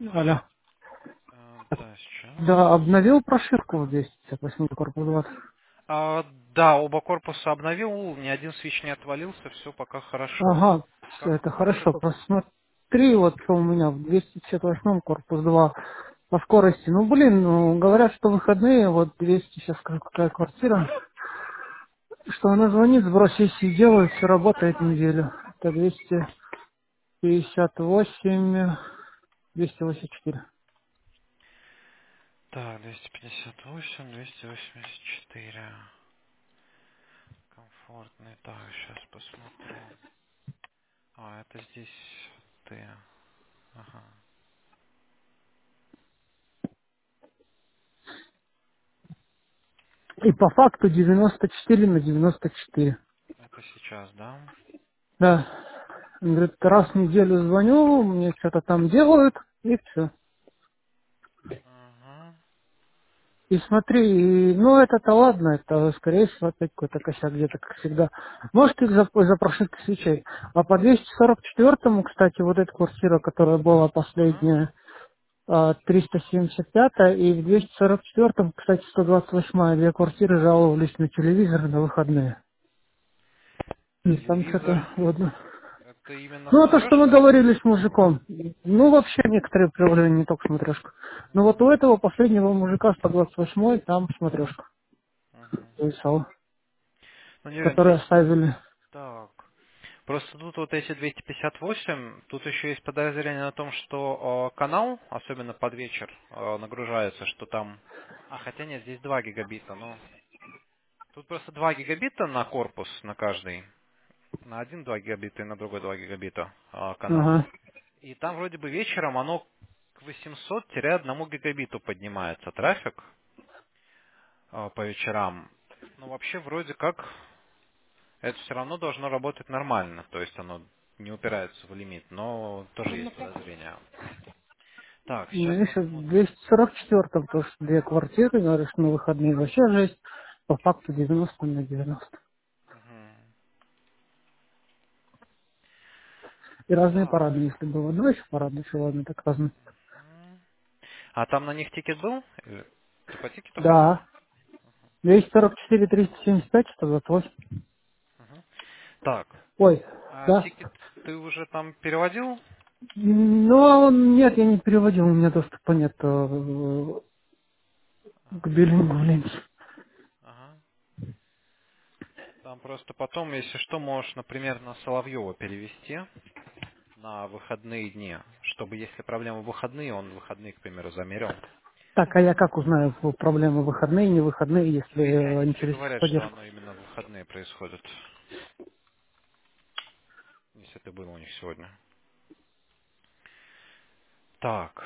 Алло. Да, сейчас. Да, обновил прошивку в 258 корпус 20. Да, оба корпуса обновил, ни один свич не отвалился, все пока хорошо. Ага, все Как это насчет... хорошо. Просто смотри, вот что у меня в 258 корпус 2 по скорости. Ну, блин, ну, говорят, что выходные, вот 200, сейчас скажу, какая квартира, что она звонит, сброс сессии делает, все работает неделю. Это 258, 284. Так, 258, 284. Комфортный. Так, сейчас посмотрю. Это здесь ты. Ага. И по факту 94 на 94. Это сейчас, да? Да. Он говорит, раз в неделю звоню, мне что-то там делают, и все. Ага. И смотри, ну это-то ладно, это скорее всего опять какой-то косяк где-то, как всегда. Может их за прошивки свечей. А по 244-му, кстати, вот эта квартира, которая была Ага. последняя, 375 и в 244-м, кстати, 128-я, две квартиры жаловались на телевизор на выходные. И там что-то, Телевизор. ладно. Это именно Ну, то, что мы смотрешка? говорили с мужиком. Ну, вообще некоторые приложения, не только смотрешка. Но вот у Угу. этого последнего мужика 128-й там смотрешка Угу. зависала, Ну, не уверен, которые оставили. Так. Просто тут вот эти 258, тут еще есть подозрение на том, что канал, особенно под вечер, нагружается, что там... хотя нет, здесь 2 гигабита, но... Тут просто 2 гигабита на корпус, на каждый. На один 2 гигабита и на другой 2 гигабита канал. Ага. И там вроде бы вечером оно к 800-1 гигабиту поднимается трафик по вечерам. Ну, вообще, вроде как, это все равно должно работать нормально, то есть оно не упирается в лимит, но тоже есть подозрения. Так, Ну, сейчас видишь, в посмотрим. 244-м тоже две квартиры, говоришь, на выходные вообще жесть. По факту 90 на 90. Мгм. И разные Так. парадные, если было. Ну, еще парадные, все ладно, так разные. Мгм. А там на них тикет был? Ты по тикету ходил? Да. 244, 375, 128. Мгм. Так. Ой, А да. тикет ты уже там переводил? Ну, а он, нет, я не переводил, у меня доступа нет к Ага. биллингу в ленте. Ага. Там просто потом, если что, можешь, например, на Соловьева перевести на выходные дни, чтобы, если проблема в выходные, он в выходные, к примеру, замерил. Так, а я как узнаю, проблемы выходные, не выходные, если Видите, они не тебе через говорят, что поддержку? оно именно в выходные происходит, если ты был у них сегодня. Так.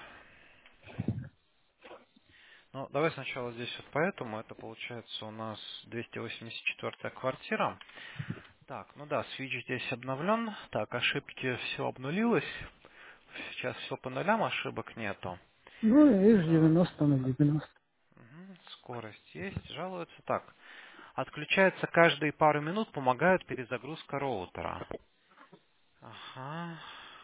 Ну, давай сначала здесь вот поэтому. Это получается у нас 284-я квартира. Так, ну да, свич здесь обновлен. Так, ошибки все обнулилось. Сейчас все по нулям, ошибок нету. Ну, видишь, Так, 90 на 90. скорость есть. Жалуются так. Отключается каждые пару минут, помогает перезагрузка роутера. Ага.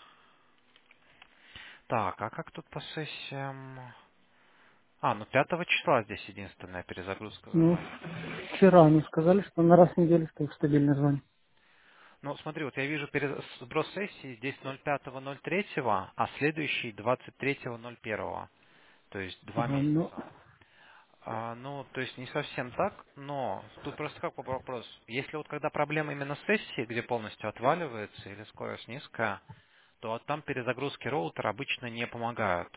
Так, а как тут по сессиям? Ну 5 числа здесь единственная перезагрузка Ну, зашла. вчера они сказали, что на раз в неделю стоит стабильно звонит. Ну, смотри, вот я вижу сброс сессии здесь 05.03, а следующий 23.01. То есть 2 месяца. Ну, Ну, то есть не совсем так, но тут просто как вопрос. Если вот когда проблема именно с сессией, где полностью отваливается или скорость низкая, то вот там перезагрузки роутера обычно не помогают.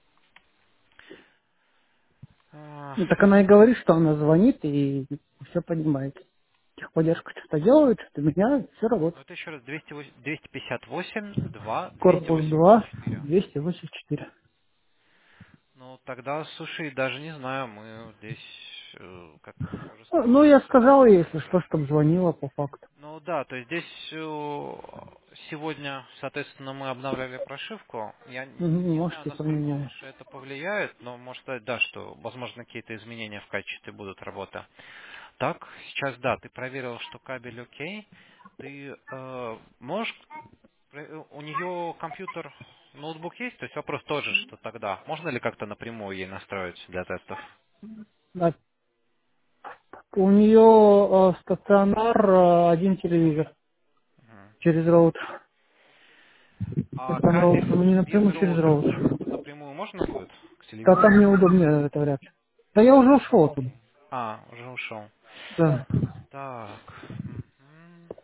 А, ну, так она и говорит, что она звонит и все понимает. Техподдержка что-то делает, что-то меняет, все Ну, работает. это еще раз 258, 2, Корпус 2, 284. 284. Ну, тогда, слушай, даже не знаю, мы здесь, как уже Ну, я сталкивался. сказал ей, если что, чтобы звонила по факту. Ну да, то есть здесь сегодня, соответственно, мы обновляли прошивку. Я Мгм, не знаю, можете насколько поменять. уж это повлияет, но может сказать, да, что, возможно, какие-то изменения в качестве будут работы. Так, сейчас, да, ты проверил, что кабель окей. Ты можешь... У нее компьютер ноутбук есть, то есть вопрос тот же, что тогда. Можно ли как-то напрямую ей настроить для тестов? Да. У нее стационар, один телевизор Мгм. через роутер. А Так там кабель роутер, не без напрямую через роутера роутер. напрямую можно будет к Да там телевизору? неудобнее это вряд ли. Да я уже ушел оттуда. Окей. А, уже ушел. Да. Так. Мгм.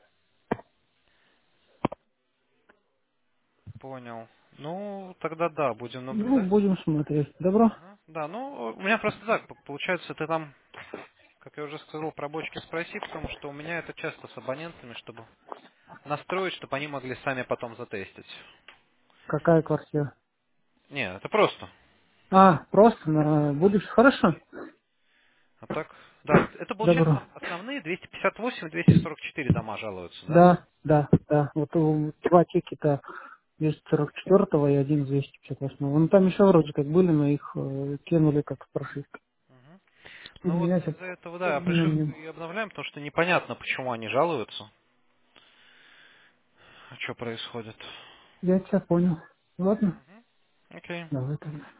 Понял. Ну, тогда да, будем Ну, наблюдать. будем смотреть. Добро? Ага. Да, ну, у меня просто так, получается, ты там, как я уже сказал, про бочки спроси, потому что у меня это часто с абонентами, чтобы настроить, чтобы они могли сами потом затестить. Какая квартира? Не, это просто. Просто будешь? Хорошо. А так, да, это получается Добро. основные 258 и 244 дома жалуются, да? Да. Вот два тикета 244 и один 258. Ну, там еще вроде как были, но их кинули как с прошивкой. Мгм. У Ну вот меня сейчас из-за этого, да, прошивку не... и обновляем, потому что непонятно, почему они жалуются, а что происходит. Я тебя понял. Ладно, Мгм. Окей. давай тогда.